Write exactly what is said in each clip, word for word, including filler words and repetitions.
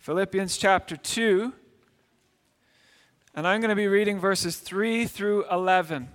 Philippians chapter two, and I'm going to be reading verses three through eleven.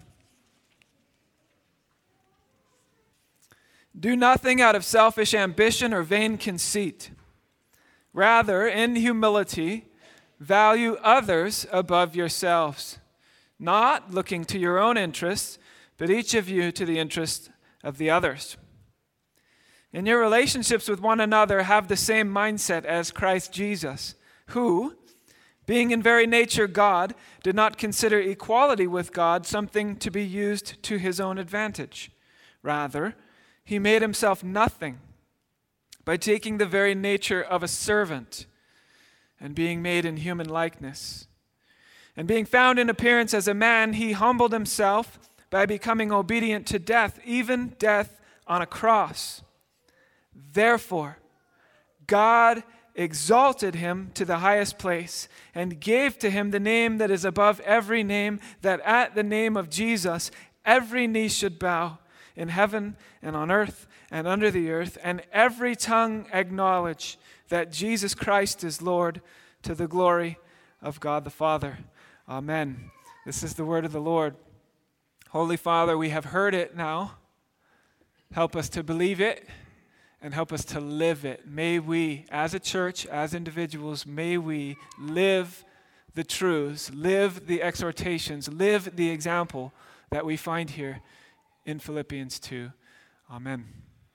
Do nothing out of selfish ambition or vain conceit. Rather, in humility, value others above yourselves, not looking to your own interests, but each of you to the interest of the others. In your relationships with one another, have the same mindset as Christ Jesus, who, being in very nature God, did not consider equality with God something to be used to his own advantage. Rather, he made himself nothing by taking the very nature of a servant and being made in human likeness. And being found in appearance as a man, he humbled himself by becoming obedient to death, even death on a cross. Therefore, God exalted him to the highest place and gave to him the name that is above every name, that at the name of Jesus every knee should bow, in heaven and on earth and under the earth, and every tongue acknowledge that Jesus Christ is Lord, to the glory of God the Father. Amen. This is the word of the Lord. Holy Father, we have heard it now. Help us to believe it and help us to live it. May we, as a church, as individuals, may we live the truths, live the exhortations, live the example that we find here in Philippians two. Amen.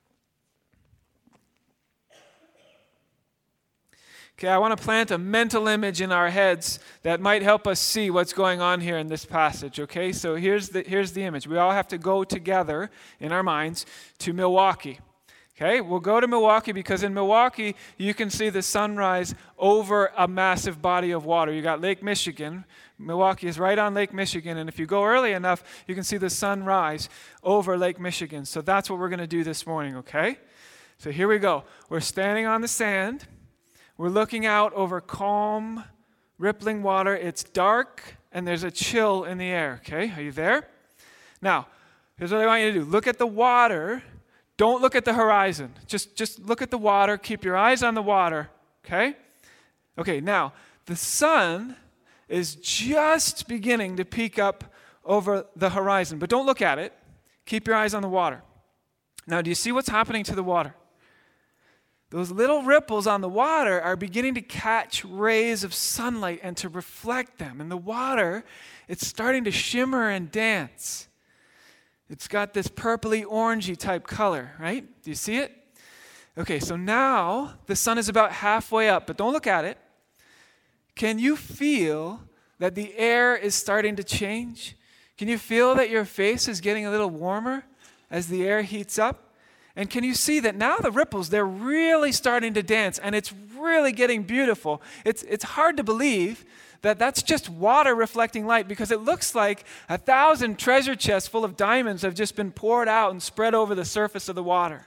Okay, I want to plant a mental image in our heads that might help us see what's going on here in this passage, okay? So here's the, here's the image. We all have to go together in our minds to Milwaukee. Okay, we'll go to Milwaukee because in Milwaukee, you can see the sunrise over a massive body of water. You got Lake Michigan. Milwaukee is right on Lake Michigan, and if you go early enough, you can see the sunrise over Lake Michigan. So that's what we're going to do this morning, okay? So here we go. We're standing on the sand. We're looking out over calm, rippling water. It's dark, and there's a chill in the air, okay? Are you there? Now, here's what I want you to do. Look at the water. Don't look at the horizon. Just, just look at the water. Keep your eyes on the water, okay? Okay, now, the sun is just beginning to peek up over the horizon, but don't look at it. Keep your eyes on the water. Now, do you see what's happening to the water? Those little ripples on the water are beginning to catch rays of sunlight and to reflect them. And the water, it's starting to shimmer and dance. It's got this purpley orangey type color, right? Do you see it? Okay, so now the sun is about halfway up, but don't look at it. Can you feel that the air is starting to change? Can you feel that your face is getting a little warmer as the air heats up? And can you see that now the ripples, they're really starting to dance, and it's really getting beautiful. It's, it's hard to believe that that's just water reflecting light, because it looks like a thousand treasure chests full of diamonds have just been poured out and spread over the surface of the water.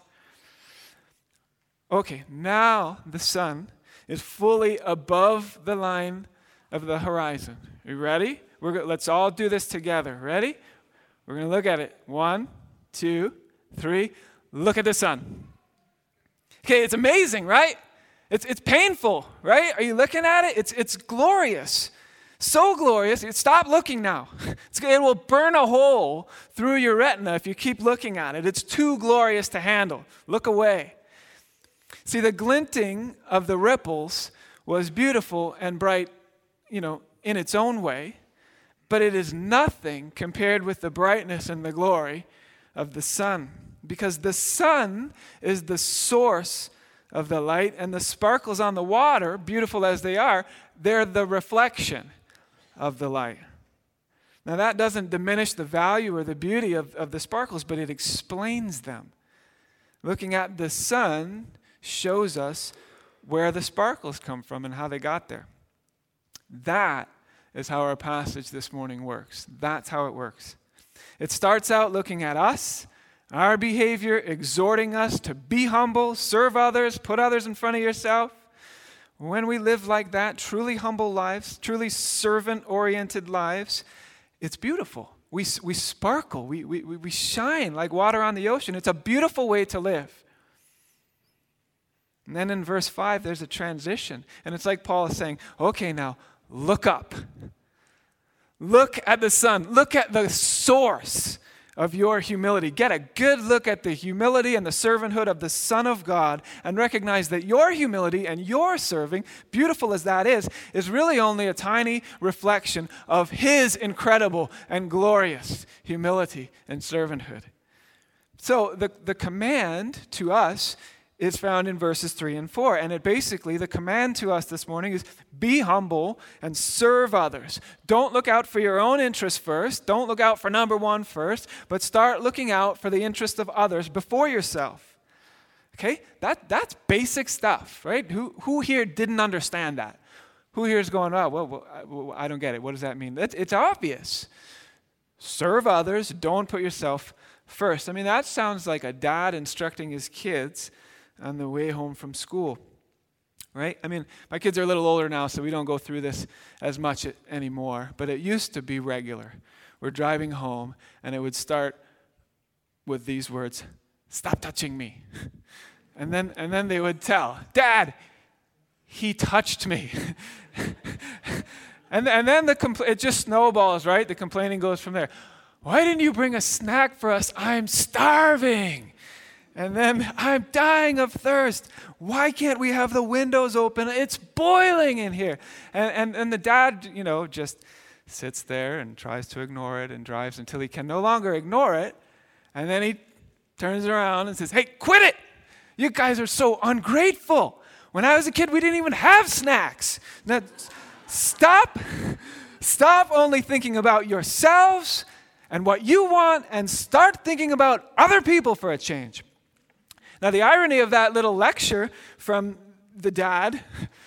Okay, now the sun is fully above the line of the horizon. Are you ready? We're go- let's all do this together. Ready? We're going to look at it. One, two, three. Look at the sun. Okay, it's amazing, right? It's it's painful, right? Are you looking at it? It's it's glorious. So glorious. Stop looking now. It's, it will burn a hole through your retina if you keep looking at it. It's too glorious to handle. Look away. See, the glinting of the ripples was beautiful and bright, you know, in its own way, but it is nothing compared with the brightness and the glory of the sun. Because the sun is the source of the light, and the sparkles on the water, beautiful as they are, they're the reflection of the light. Now that doesn't diminish the value or the beauty of, of the sparkles, but it explains them. Looking at the sun shows us where the sparkles come from and how they got there. That is how our passage this morning works. That's how it works. It starts out looking at us, our behavior, exhorting us to be humble, serve others, put others in front of yourself. When we live like that, truly humble lives, truly servant-oriented lives, it's beautiful. We we sparkle. We, we, we shine like water on the ocean. It's a beautiful way to live. And then in verse five, there's a transition. And it's like Paul is saying, okay, now look up. Look at the sun. Look at the source of your humility. Get a good look at the humility and the servanthood of the Son of God and recognize that your humility and your serving, beautiful as that is, is really only a tiny reflection of his incredible and glorious humility and servanthood. So the, the command to us is found in verses three and four. And it basically, the command to us this morning is be humble and serve others. Don't look out for your own interests first. Don't look out for number one first, but start looking out for the interest of others before yourself. Okay? That, that's basic stuff, right? Who, who here didn't understand that? Who here is going, oh, well, well, I, well, I don't get it. What does that mean? It's, it's obvious. Serve others. Don't put yourself first. I mean, that sounds like a dad instructing his kids on the way home from school, right? I mean, my kids are a little older now, so we don't go through this as much anymore, but it used to be regular. We're driving home, and it would start with these words, "Stop touching me." And then and then they would tell, "Dad, he touched me." and, and then the compl- it just snowballs, right? The complaining goes from there. "Why didn't you bring a snack for us? I'm starving." And then, "I'm dying of thirst. Why can't we have the windows open? It's boiling in here." And, and, and the dad, you know, just sits there and tries to ignore it and drives until he can no longer ignore it. And then he turns around and says, "Hey, quit it. You guys are so ungrateful. When I was a kid, we didn't even have snacks. Now, stop. Stop only thinking about yourselves and what you want and start thinking about other people for a change." Now, the irony of that little lecture from the dad,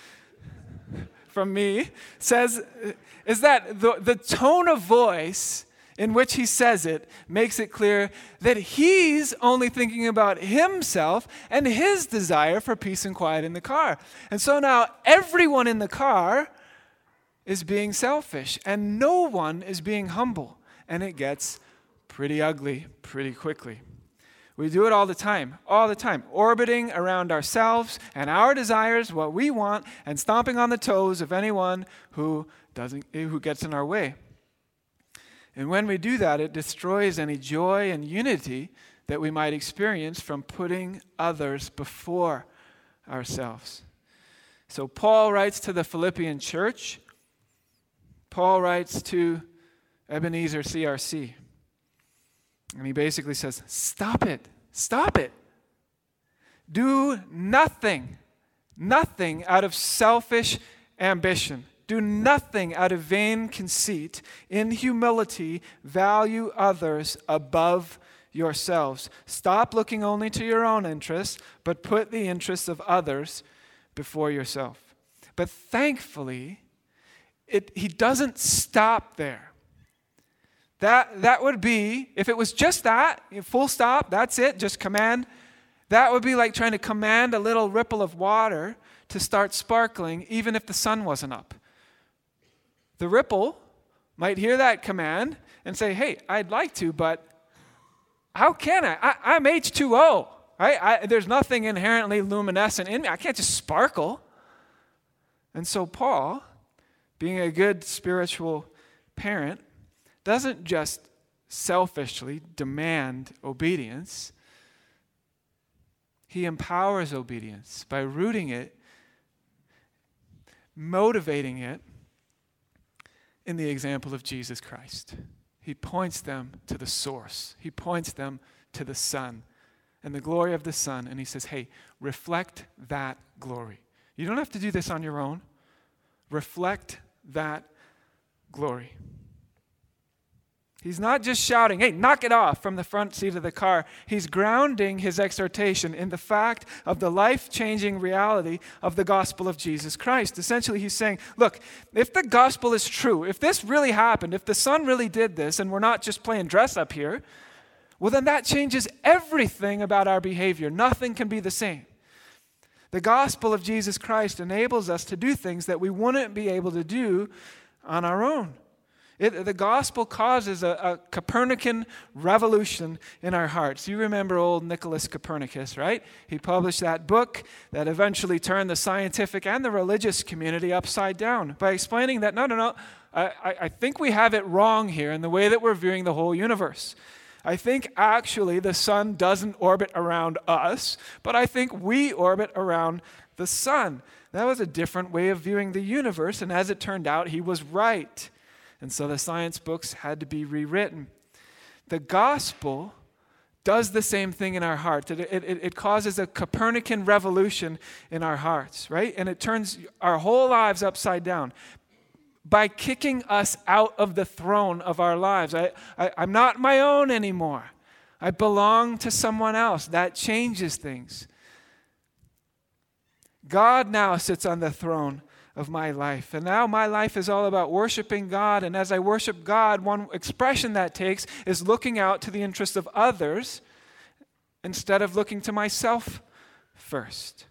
from me, says, is that the, the tone of voice in which he says it makes it clear that he's only thinking about himself and his desire for peace and quiet in the car. And so now everyone in the car is being selfish and no one is being humble. And it gets pretty ugly pretty quickly. We do it all the time, all the time, orbiting around ourselves and our desires, what we want, and stomping on the toes of anyone who doesn't, who gets in our way. And when we do that, it destroys any joy and unity that we might experience from putting others before ourselves. So Paul writes to the Philippian church. Paul writes to Ebenezer C R C. And he basically says, stop it, stop it. Do nothing, nothing out of selfish ambition. Do nothing out of vain conceit. In humility, value others above yourselves. Stop looking only to your own interests, but put the interests of others before yourself. But thankfully, it, he doesn't stop there. That, that would be, if it was just that, full stop, that's it, just command, that would be like trying to command a little ripple of water to start sparkling even if the sun wasn't up. The ripple might hear that command and say, "Hey, I'd like to, but how can I? I I'm H two O, right? I, there's nothing inherently luminescent in me. I can't just sparkle." And so Paul, being a good spiritual parent, doesn't just selfishly demand obedience. He empowers obedience by rooting it, motivating it in the example of Jesus Christ. He points them to the source. He points them to the Son and the glory of the Son. And he says, hey, reflect that glory. You don't have to do this on your own. Reflect that glory. He's not just shouting, "Hey, knock it off," from the front seat of the car. He's grounding his exhortation in the fact of the life-changing reality of the gospel of Jesus Christ. Essentially, he's saying, look, if the gospel is true, if this really happened, if the Son really did this, and we're not just playing dress up here, well, then that changes everything about our behavior. Nothing can be the same. The gospel of Jesus Christ enables us to do things that we wouldn't be able to do on our own. It, the gospel causes a, a Copernican revolution in our hearts. You remember old Nicholas Copernicus, right? He published that book that eventually turned the scientific and the religious community upside down by explaining that, no, no, no, I, I think we have it wrong here in the way that we're viewing the whole universe. I think actually the sun doesn't orbit around us, but I think we orbit around the sun. That was a different way of viewing the universe, and as it turned out, he was right. And so the science books had to be rewritten. The gospel does the same thing in our hearts. It, it, it causes a Copernican revolution in our hearts, right? And it turns our whole lives upside down by kicking us out of the throne of our lives. I, I, I'm not my own anymore. I belong to someone else. That changes things. God now sits on the throne of my life. And now my life is all about worshiping God. And as I worship God, one expression that takes is looking out to the interests of others instead of looking to myself first.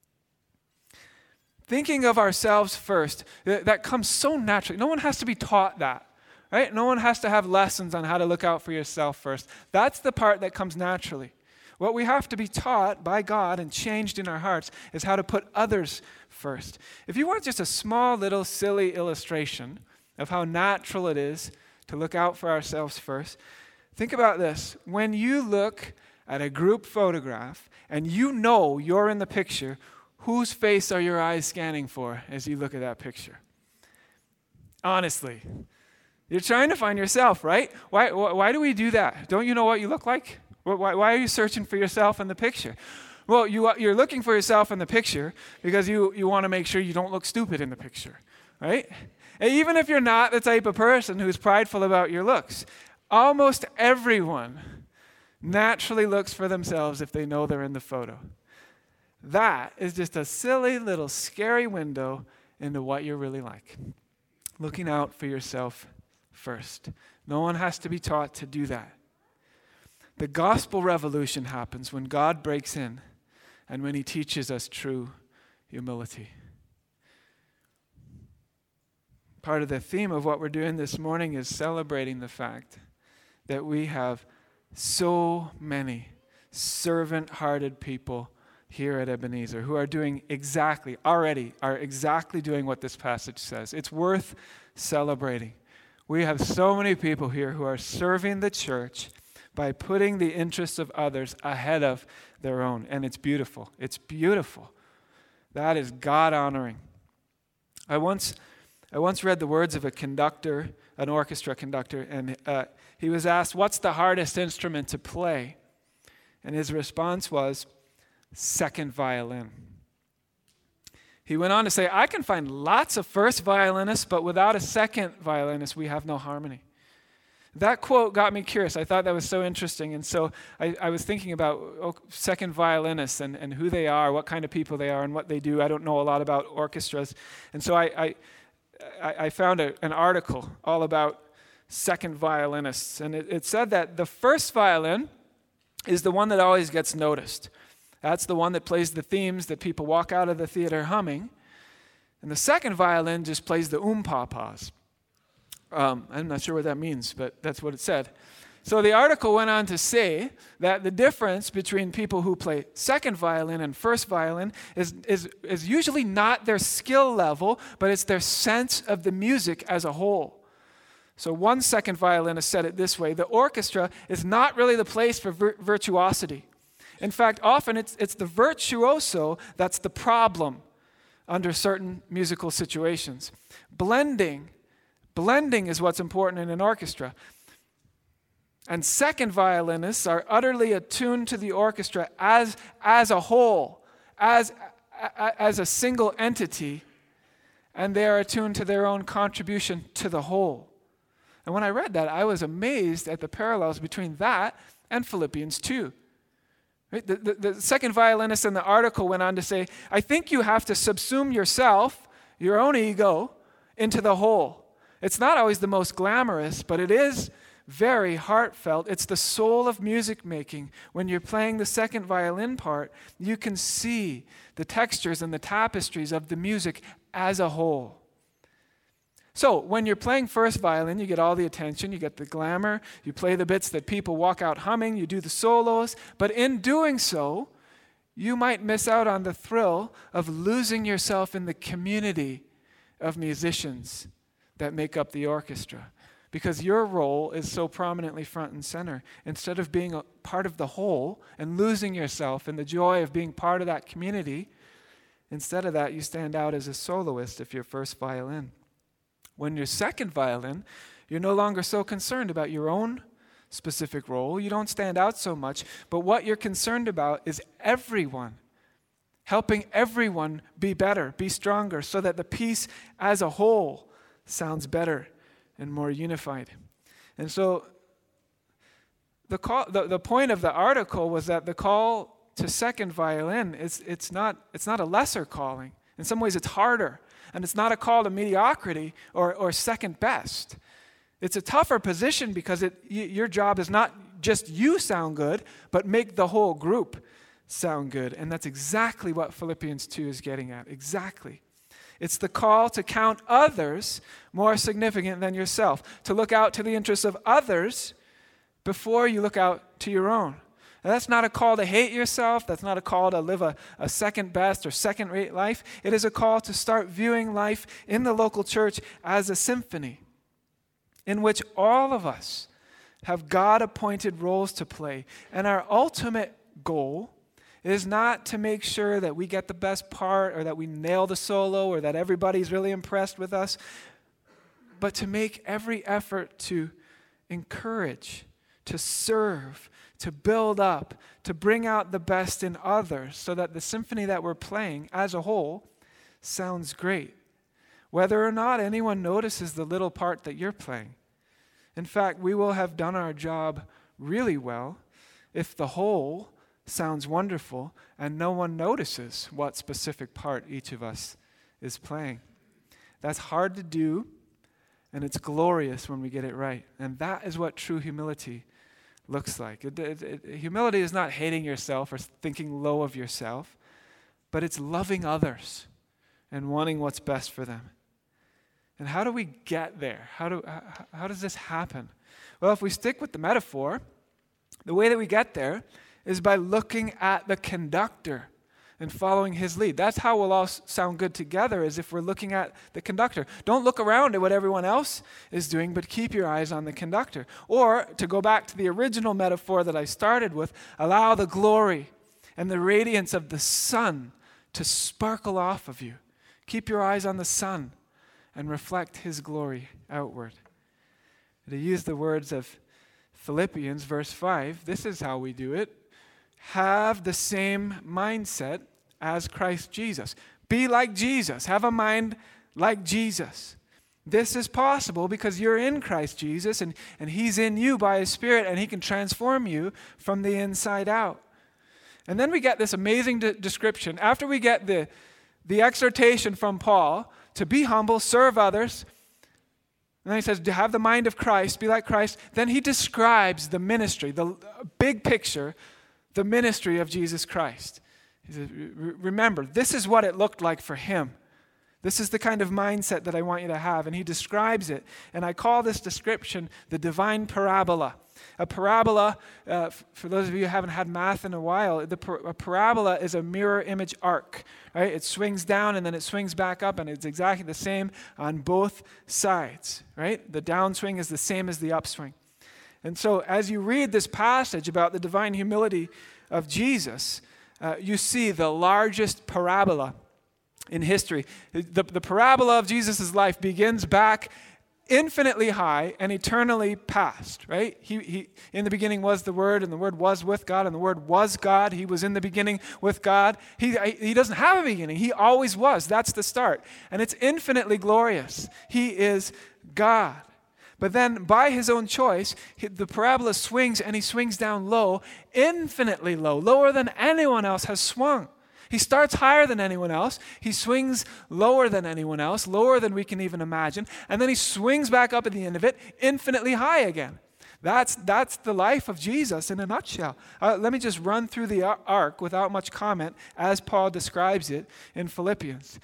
Thinking of ourselves first, that comes so naturally. No one has to be taught that, right? No one has to have lessons on how to look out for yourself first. That's the part that comes naturally. What we have to be taught by God and changed in our hearts is how to put others first. If you want just a small little silly illustration of how natural it is to look out for ourselves first, think about this. When you look at a group photograph and you know you're in the picture, whose face are your eyes scanning for as you look at that picture? Honestly, you're trying to find yourself, right? Why, why do we do that? Don't you know what you look like? Why, why are you searching for yourself in the picture? Well, you, you're looking for yourself in the picture because you, you want to make sure you don't look stupid in the picture, right? And even if you're not the type of person who's prideful about your looks, almost everyone naturally looks for themselves if they know they're in the photo. That is just a silly little scary window into what you're really like. Looking out for yourself first. No one has to be taught to do that. The gospel revolution happens when God breaks in and when he teaches us true humility. Part of the theme of what we're doing this morning is celebrating the fact that we have so many servant-hearted people here at Ebenezer who are doing exactly, already are exactly doing what this passage says. It's worth celebrating. We have so many people here who are serving the church by putting the interests of others ahead of their own. And it's beautiful. It's beautiful. That is God-honoring. I once I once read the words of a conductor, an orchestra conductor, and uh, he was asked, what's the hardest instrument to play? And his response was, second violin. He went on to say, I can find lots of first violinists, but without a second violinist, we have no harmony. That quote got me curious. I thought that was so interesting. And so I, I was thinking about oh, second violinists and, and who they are, what kind of people they are, and what they do. I don't know a lot about orchestras. And so I, I, I found a, an article all about second violinists. And it, it said that the first violin is the one that always gets noticed. That's the one that plays the themes that people walk out of the theater humming. And the second violin just plays the um-pa-pas. Um, I'm not sure what that means, but that's what it said. So the article went on to say that the difference between people who play second violin and first violin is, is, is usually not their skill level, but it's their sense of the music as a whole. So one second violinist said it this way: the orchestra is not really the place for vir- virtuosity. In fact, often it's, it's the virtuoso that's the problem under certain musical situations. Blending Blending is what's important in an orchestra. And second violinists are utterly attuned to the orchestra as, as a whole, as, as a single entity, and they are attuned to their own contribution to the whole. And when I read that, I was amazed at the parallels between that and Philippians two. Right? The, the, the second violinist in the article went on to say, I think you have to subsume yourself, your own ego, into the whole. It's not always the most glamorous, but it is very heartfelt. It's the soul of music making. When you're playing the second violin part, you can see the textures and the tapestries of the music as a whole. So when you're playing first violin, you get all the attention, you get the glamour, you play the bits that people walk out humming, you do the solos, but in doing so, you might miss out on the thrill of losing yourself in the community of musicians that make up the orchestra, because your role is so prominently front and center. Instead of being a part of the whole and losing yourself in the joy of being part of that community, instead of that, you stand out as a soloist if you're first violin. When you're second violin, you're no longer so concerned about your own specific role. You don't stand out so much, but what you're concerned about is everyone, helping everyone be better, be stronger, so that the piece as a whole sounds better and more unified. And so the call, the, the point of the article was that the call to second violin is it's not it's not a lesser calling. In some ways, it's harder. And it's not a call to mediocrity or, or second best. It's a tougher position because it, y- your job is not just you sound good, but make the whole group sound good. And that's exactly what Philippians two is getting at. Exactly. It's the call to count others more significant than yourself, to look out to the interests of others before you look out to your own. And that's not a call to hate yourself. That's not a call to live a, a second best or second rate life. It is a call to start viewing life in the local church as a symphony in which all of us have God-appointed roles to play. And our ultimate goal is not to make sure that we get the best part or that we nail the solo or that everybody's really impressed with us, but to make every effort to encourage, to serve, to build up, to bring out the best in others so that the symphony that we're playing as a whole sounds great, whether or not anyone notices the little part that you're playing. In fact, we will have done our job really well if the whole sounds wonderful and no one notices what specific part each of us is playing. That's hard to do, and it's glorious when we get it right. And that is what true humility looks like. It, it, it, humility is not hating yourself or thinking low of yourself, but it's loving others and wanting what's best for them. And how do we get there? How do how, how does this happen? Well, if we stick with the metaphor, the way that we get there is by looking at the conductor and following his lead. That's how we'll all sound good together, is if we're looking at the conductor. Don't look around at what everyone else is doing, but keep your eyes on the conductor. Or, to go back to the original metaphor that I started with, allow the glory and the radiance of the sun to sparkle off of you. Keep your eyes on the sun and reflect his glory outward. To use the words of Philippians, verse five, this is how we do it. Have the same mindset as Christ Jesus. Be like Jesus. Have a mind like Jesus. This is possible because you're in Christ Jesus and, and he's in you by his Spirit, and he can transform you from the inside out. And then we get this amazing de- description. After we get the, the exhortation from Paul to be humble, serve others, and then he says, to have the mind of Christ, be like Christ, then he describes the ministry, the big picture, the ministry of Jesus Christ. He says, remember, this is what it looked like for him. This is the kind of mindset that I want you to have. And he describes it. And I call this description the divine parabola. A parabola, uh, f- for those of you who haven't had math in a while, the par- a parabola is a mirror image arc. Right? It swings down and then it swings back up, and it's exactly the same on both sides. Right? The downswing is the same as the upswing. And so as you read this passage about the divine humility of Jesus, uh, you see the largest parabola in history. The, the parabola of Jesus' life begins back infinitely high and eternally past, right? He, he, in the beginning was the Word, and the Word was with God, and the Word was God. He was in the beginning with God. He, he doesn't have a beginning. He always was. That's the start. And it's infinitely glorious. He is God. But then, by his own choice, the parabola swings, and he swings down low, infinitely low, lower than anyone else has swung. He starts higher than anyone else. He swings lower than anyone else, lower than we can even imagine. And then he swings back up at the end of it, infinitely high again. That's, that's the life of Jesus in a nutshell. Uh, let me just run through the arc without much comment as Paul describes it in Philippians.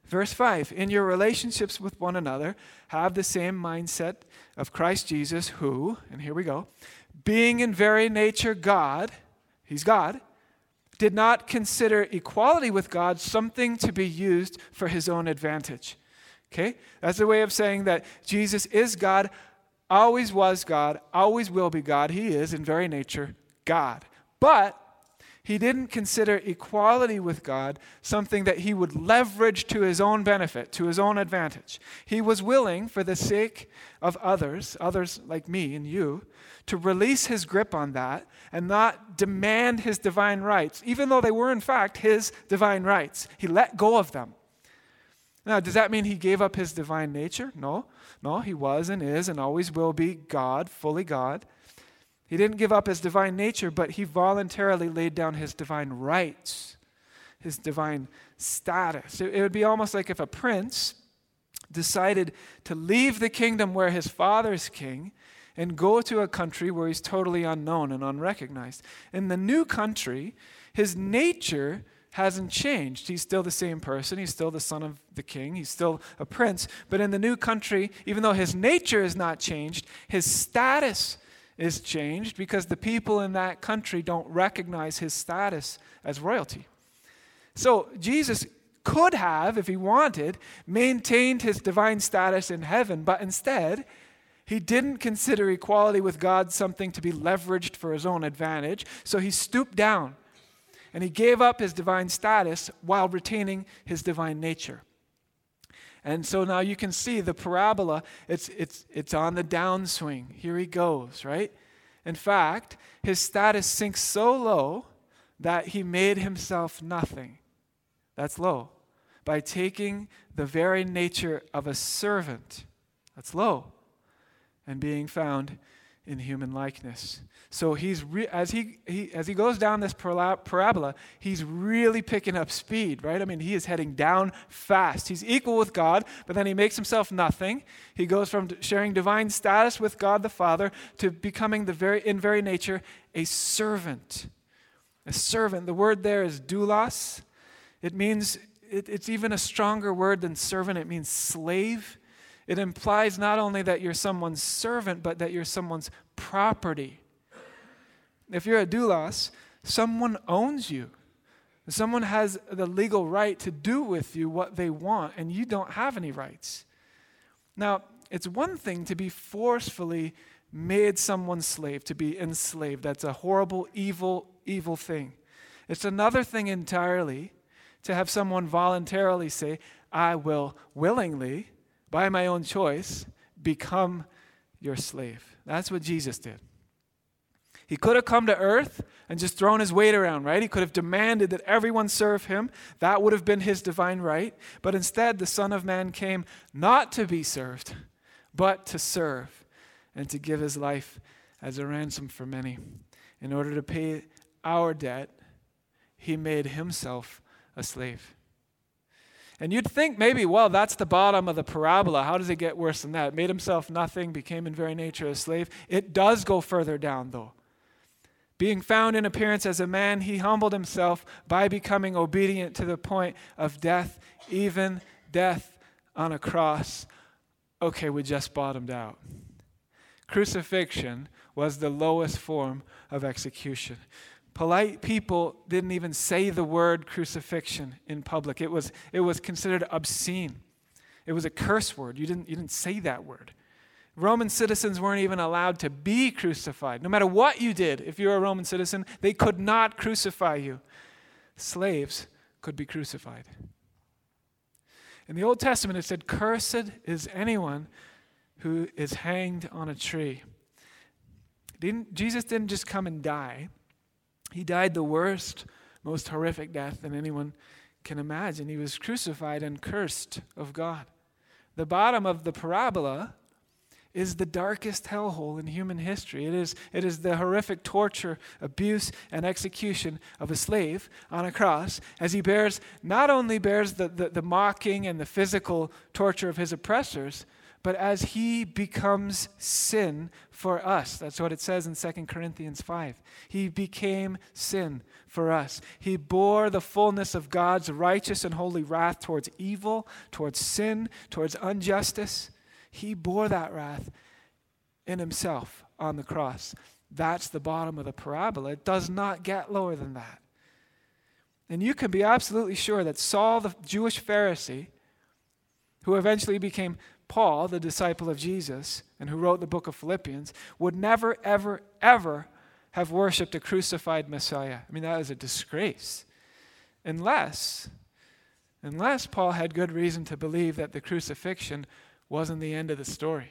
Verse five, in your relationships with one another, have the same mindset of Christ Jesus, who, and here we go, being in very nature God, he's God, did not consider equality with God something to be used for his own advantage. Okay? That's a way of saying that Jesus is God, always was God, always will be God. He is, in very nature, God. But he didn't consider equality with God something that he would leverage to his own benefit, to his own advantage. He was willing, for the sake of others, others like me and you, to release his grip on that and not demand his divine rights, even though they were in fact his divine rights. He let go of them. Now, does that mean he gave up his divine nature? No. No, he was and is and always will be God, fully God. He didn't give up his divine nature, but he voluntarily laid down his divine rights, his divine status. It, it would be almost like if a prince decided to leave the kingdom where his father's king and go to a country where he's totally unknown and unrecognized. In the new country, his nature hasn't changed. He's still the same person. He's still the son of the king. He's still a prince. But in the new country, even though his nature is not changed, his status is changed because the people in that country don't recognize his status as royalty. So Jesus could have, if he wanted, maintained his divine status in heaven, but instead, he didn't consider equality with God something to be leveraged for his own advantage, so he stooped down and he gave up his divine status while retaining his divine nature. And so now you can see the parabola, it's, it's, it's on the downswing. Here he goes, right? In fact, his status sinks so low that he made himself nothing. That's low. By taking the very nature of a servant. That's low. And being found in human likeness. So he's re- as he, he as he goes down this parabola, he's really picking up speed, right? I mean, he is heading down fast. He's equal with God, but then he makes himself nothing. He goes from sharing divine status with God the Father to becoming the very in very nature a servant. A servant. The word there is doulos. It means it, it's even a stronger word than servant. It means slave. It implies not only that you're someone's servant, but that you're someone's property. If you're a doulos, someone owns you. Someone has the legal right to do with you what they want, and you don't have any rights. Now, it's one thing to be forcefully made someone's slave, to be enslaved. That's a horrible, evil, evil thing. It's another thing entirely to have someone voluntarily say, I will willingly, by my own choice, become your slave. That's what Jesus did. He could have come to earth and just thrown his weight around, right? He could have demanded that everyone serve him. That would have been his divine right. But instead, the Son of Man came not to be served, but to serve and to give his life as a ransom for many. In order to pay our debt, he made himself a slave. And you'd think maybe, well, that's the bottom of the parabola. How does it get worse than that? Made himself nothing, became in very nature a slave. It does go further down, though. Being found in appearance as a man, he humbled himself by becoming obedient to the point of death, even death on a cross. Okay, we just bottomed out. Crucifixion was the lowest form of execution. Polite people didn't even say the word crucifixion in public. It was, it was considered obscene. It was a curse word. You didn't, you didn't say that word. Roman citizens weren't even allowed to be crucified. No matter what you did, if you're a Roman citizen, they could not crucify you. Slaves could be crucified. In the Old Testament, it said, cursed is anyone who is hanged on a tree. Didn't, Jesus didn't just come and die. He died the worst, most horrific death that anyone can imagine. He was crucified and cursed of God. The bottom of the parabola is the darkest hellhole in human history. It is, it is the horrific torture, abuse, and execution of a slave on a cross as he bears, not only bears the, the, the mocking and the physical torture of his oppressors, but as he becomes sin for us. That's what it says in Second Corinthians five. He became sin for us. He bore the fullness of God's righteous and holy wrath towards evil, towards sin, towards injustice. He bore that wrath in himself on the cross. That's the bottom of the parabola. It does not get lower than that. And you can be absolutely sure that Saul, the Jewish Pharisee, who eventually became Paul, the disciple of Jesus, and who wrote the book of Philippians, would never, ever, ever have worshipped a crucified Messiah. I mean, that is a disgrace. Unless, unless Paul had good reason to believe that the crucifixion wasn't the end of the story.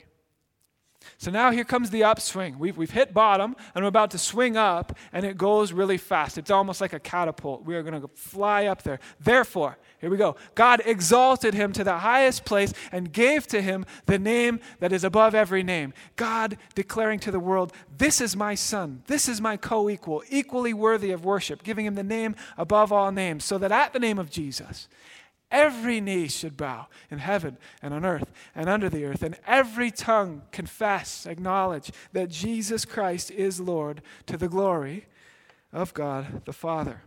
So now here comes the upswing. We've, we've hit bottom, and we're about to swing up, and it goes really fast. It's almost like a catapult. We are going to fly up there. Therefore, here we go. God exalted him to the highest place and gave to him the name that is above every name. God declaring to the world, this is my son. This is my co-equal, equally worthy of worship, giving him the name above all names, so that at the name of Jesus, every knee should bow in heaven and on earth and under the earth, and every tongue confess, acknowledge that Jesus Christ is Lord, to the glory of God the Father.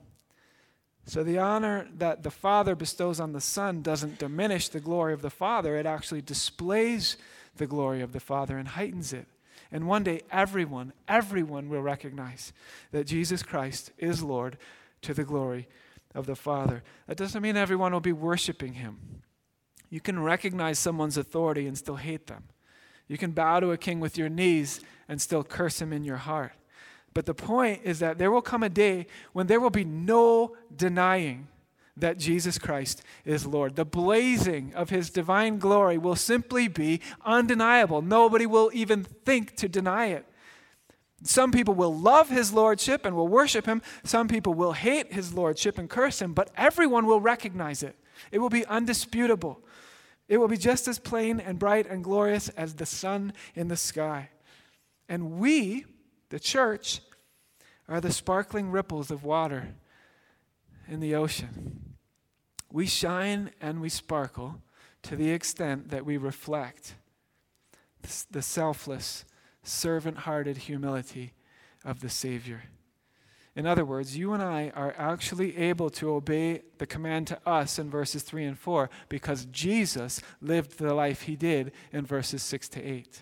So the honor that the Father bestows on the Son doesn't diminish the glory of the Father. It actually displays the glory of the Father and heightens it. And one day everyone, everyone will recognize that Jesus Christ is Lord, to the glory of the Father. That doesn't mean everyone will be worshiping him. You can recognize someone's authority and still hate them. You can bow to a king with your knees and still curse him in your heart. But the point is that there will come a day when there will be no denying that Jesus Christ is Lord. The blazing of his divine glory will simply be undeniable. Nobody will even think to deny it. Some people will love his lordship and will worship him. Some people will hate his lordship and curse him, but everyone will recognize it. It will be undisputable. It will be just as plain and bright and glorious as the sun in the sky. And we, the church, are the sparkling ripples of water in the ocean. We shine and we sparkle to the extent that we reflect the selfless, servant-hearted humility of the Savior. In other words, you and I are actually able to obey the command to us in verses three and four because Jesus lived the life he did in verses six to eight.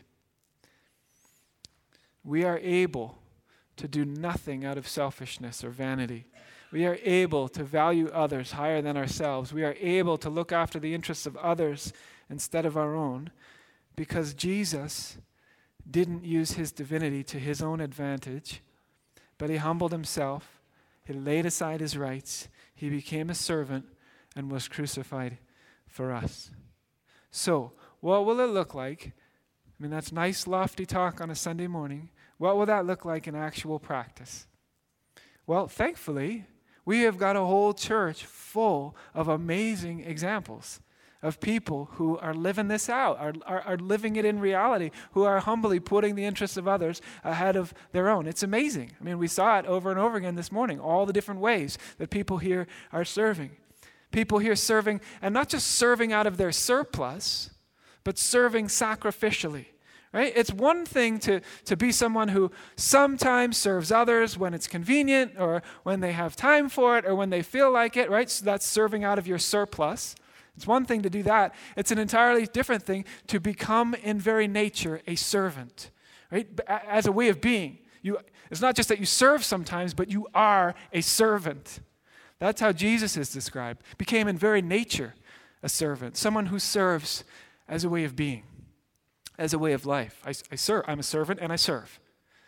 We are able to do nothing out of selfishness or vanity. We are able to value others higher than ourselves. We are able to look after the interests of others instead of our own because Jesus didn't use his divinity to his own advantage, but he humbled himself, he laid aside his rights, he became a servant and was crucified for us. So, what will it look like? I mean, that's nice, lofty talk on a Sunday morning. What will that look like in actual practice? Well, thankfully, we have got a whole church full of amazing examples of people who are living this out, are, are, are living it in reality, who are humbly putting the interests of others ahead of their own. It's amazing. I mean, we saw it over and over again this morning, all the different ways that people here are serving. People here serving, and not just serving out of their surplus, but serving sacrificially. Right? It's one thing to, to be someone who sometimes serves others when it's convenient or when they have time for it or when they feel like it, right? So that's serving out of your surplus. It's one thing to do that. It's an entirely different thing to become in very nature a servant, right? As a way of being. You, it's not just that you serve sometimes, but you are a servant. That's how Jesus is described. Became in very nature a servant, someone who serves as a way of being, as a way of life. I, I serve. I'm a servant and I serve.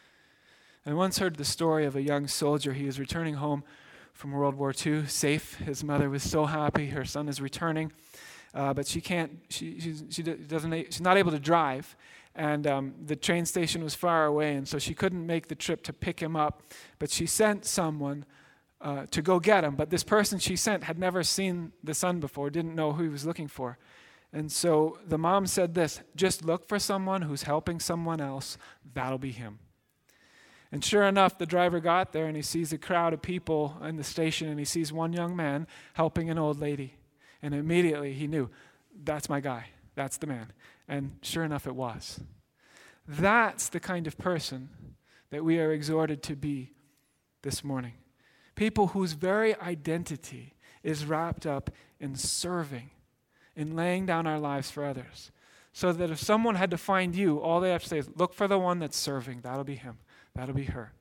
I once heard the story of a young soldier. He was returning home from World War Two, safe. His mother was so happy. Her son is returning, uh, but she can't. She she's, she doesn't. She's not able to drive, and um, the train station was far away, and so she couldn't make the trip to pick him up. But she sent someone uh, to go get him. But this person she sent had never seen the son before, didn't know who he was looking for, and so the mom said this: "Just look for someone who's helping someone else. That'll be him." And sure enough, the driver got there and he sees a crowd of people in the station and he sees one young man helping an old lady. And immediately he knew, that's my guy. That's the man. And sure enough, it was. That's the kind of person that we are exhorted to be this morning. People whose very identity is wrapped up in serving, in laying down our lives for others. So that if someone had to find you, all they have to say is, look for the one that's serving. That'll be him. That'll be her.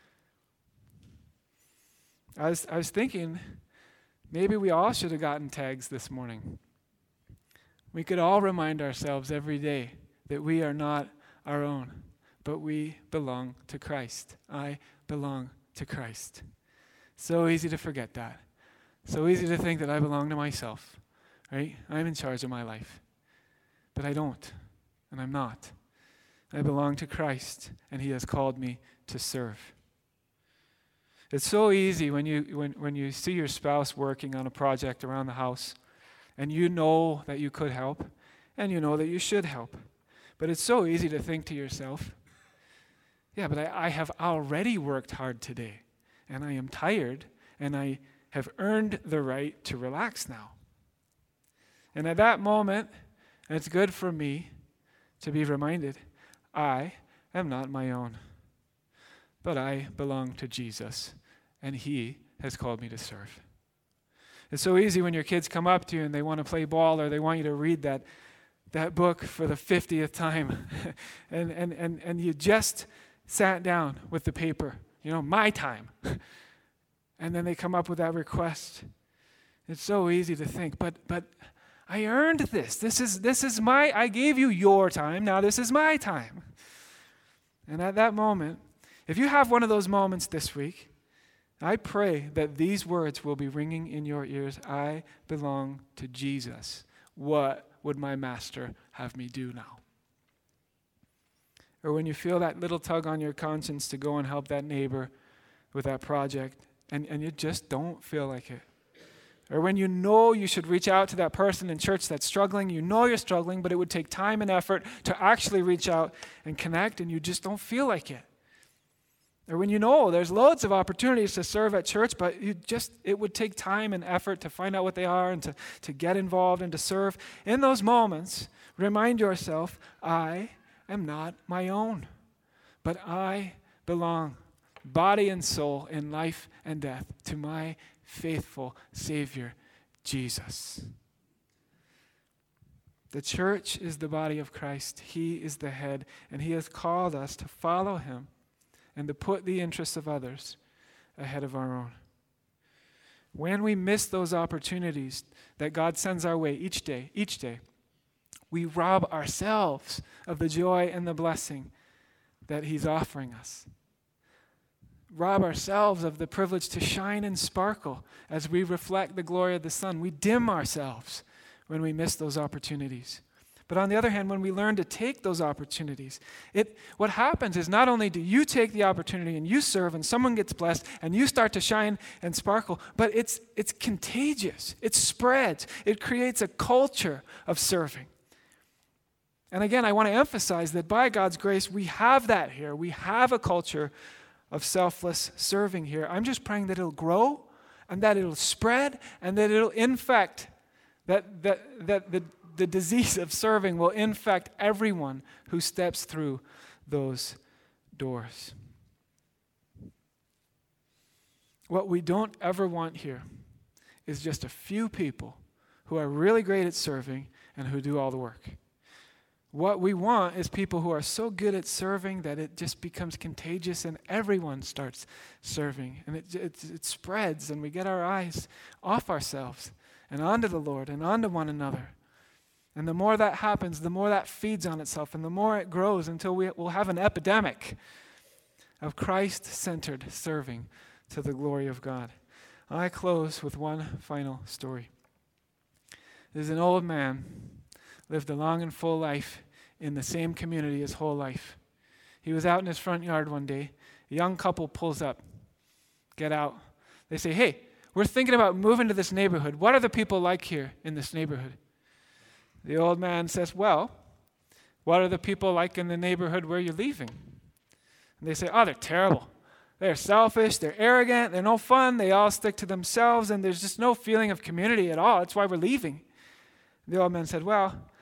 I was, I was thinking, maybe we all should have gotten tags this morning. We could all remind ourselves every day that we are not our own, but we belong to Christ. I belong to Christ. So easy to forget that. So easy to think that I belong to myself, right? I'm in charge of my life. But I don't, and I'm not. I belong to Christ, and he has called me to serve. It's so easy when you when, when you see your spouse working on a project around the house, and you know that you could help, and you know that you should help. But it's so easy to think to yourself, yeah, but I, I have already worked hard today, and I am tired, and I have earned the right to relax now. And at that moment, it's good for me to be reminded, I am not my own, but I belong to Jesus, and he has called me to serve. It's so easy when your kids come up to you and they want to play ball or they want you to read that, that book for the fiftieth time, and, and, and, and you just sat down with the paper, you know, my time, and then they come up with that request. It's so easy to think, but but I earned this. This is this is my, I gave you your time, now this is my time. And at that moment, if you have one of those moments this week, I pray that these words will be ringing in your ears. I belong to Jesus. What would my master have me do now? Or when you feel that little tug on your conscience to go and help that neighbor with that project, and, and you just don't feel like it. Or when you know you should reach out to that person in church that's struggling, you know you're struggling, but it would take time and effort to actually reach out and connect, and you just don't feel like it. Or when you know there's loads of opportunities to serve at church, but you just it would take time and effort to find out what they are and to, to get involved and to serve. In those moments, remind yourself, I am not my own, but I belong, body and soul, in life and death, to my faithful Savior, Jesus. The church is the body of Christ. He is the head, and he has called us to follow him and to put the interests of others ahead of our own. When we miss those opportunities that God sends our way each day, each day, we rob ourselves of the joy and the blessing that he's offering us. Rob ourselves of the privilege to shine and sparkle as we reflect the glory of the sun. We dim ourselves when we miss those opportunities. But on the other hand, when we learn to take those opportunities, it what happens is not only do you take the opportunity and you serve and someone gets blessed and you start to shine and sparkle, but it's it's contagious. It spreads. It creates a culture of serving. And again, I want to emphasize that by God's grace, we have that here. We have a culture of selfless serving here. I'm just praying that it'll grow and that it'll spread and that it'll infect, that, that, that the, the disease of serving will infect everyone who steps through those doors. What we don't ever want here is just a few people who are really great at serving and who do all the work. What we want is people who are so good at serving that it just becomes contagious and everyone starts serving. And it, it, it spreads and we get our eyes off ourselves and onto the Lord and onto one another. And the more that happens, the more that feeds on itself and the more it grows until we will have an epidemic of Christ-centered serving to the glory of God. I close with one final story. There's an old man lived a long and full life in the same community his whole life. He was out in his front yard one day. A young couple pulls up, get out. They say, hey, we're thinking about moving to this neighborhood. What are the people like here in this neighborhood? The old man says, well, what are the people like in the neighborhood where you're leaving? And they say, oh, they're terrible. They're selfish, they're arrogant, they're no fun, they all stick to themselves, and there's just no feeling of community at all. That's why we're leaving. The old man said, well,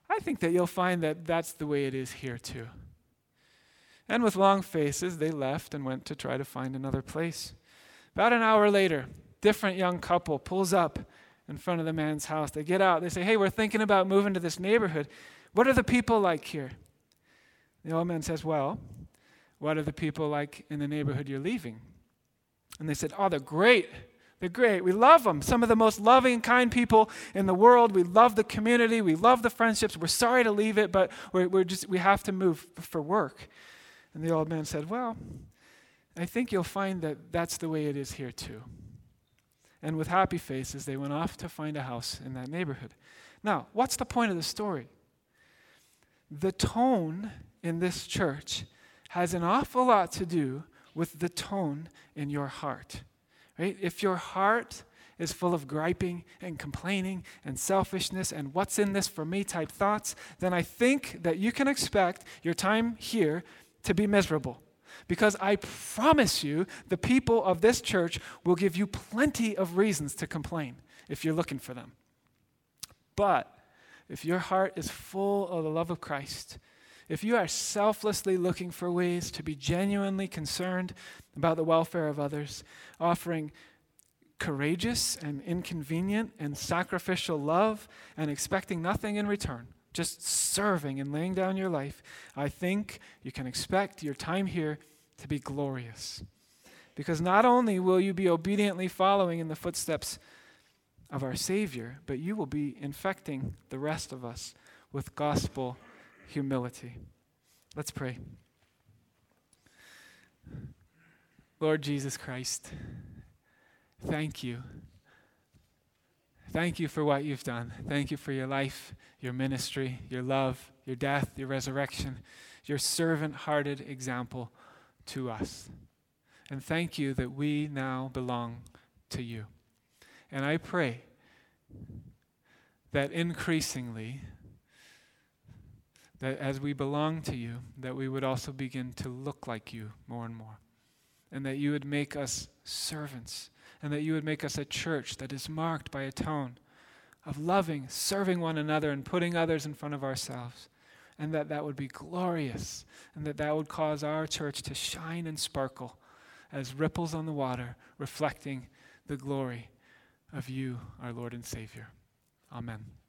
I think that you'll find that that's the way it is here too. And with long faces, they left and went to try to find another place. About an hour later, different young couple pulls up in front of the man's house. They get out. They say, hey, we're thinking about moving to this neighborhood. What are the people like here? The old man says, well, what are the people like in the neighborhood you're leaving? And they said, oh, they're great. They're great. We love them. Some of the most loving, kind people in the world. We love the community. We love the friendships. We're sorry to leave it, but we're, we're just we have to move for work. And the old man said, well, I think you'll find that that's the way it is here too. And with happy faces, they went off to find a house in that neighborhood. Now, what's the point of the story? The tone in this church has an awful lot to do with the tone in your heart. Right? If your heart is full of griping and complaining and selfishness and what's in this for me type thoughts, then I think that you can expect your time here to be miserable. Because I promise you, the people of this church will give you plenty of reasons to complain if you're looking for them. But if your heart is full of the love of Christ, if you are selflessly looking for ways to be genuinely concerned about the welfare of others, offering courageous and inconvenient and sacrificial love and expecting nothing in return, just serving and laying down your life, I think you can expect your time here to be glorious. Because not only will you be obediently following in the footsteps of our Savior, but you will be infecting the rest of us with gospel humility. Let's pray. Lord Jesus Christ, thank you. Thank you for what you've done. Thank you for your life, your ministry, your love, your death, your resurrection, your servant-hearted example to us. And thank you that we now belong to you. And I pray that increasingly, that as we belong to you, that we would also begin to look like you more and more. And that you would make us servants. And that you would make us a church that is marked by a tone of loving, serving one another, and putting others in front of ourselves. And that that would be glorious. And that that would cause our church to shine and sparkle as ripples on the water, reflecting the glory of you, our Lord and Savior. Amen.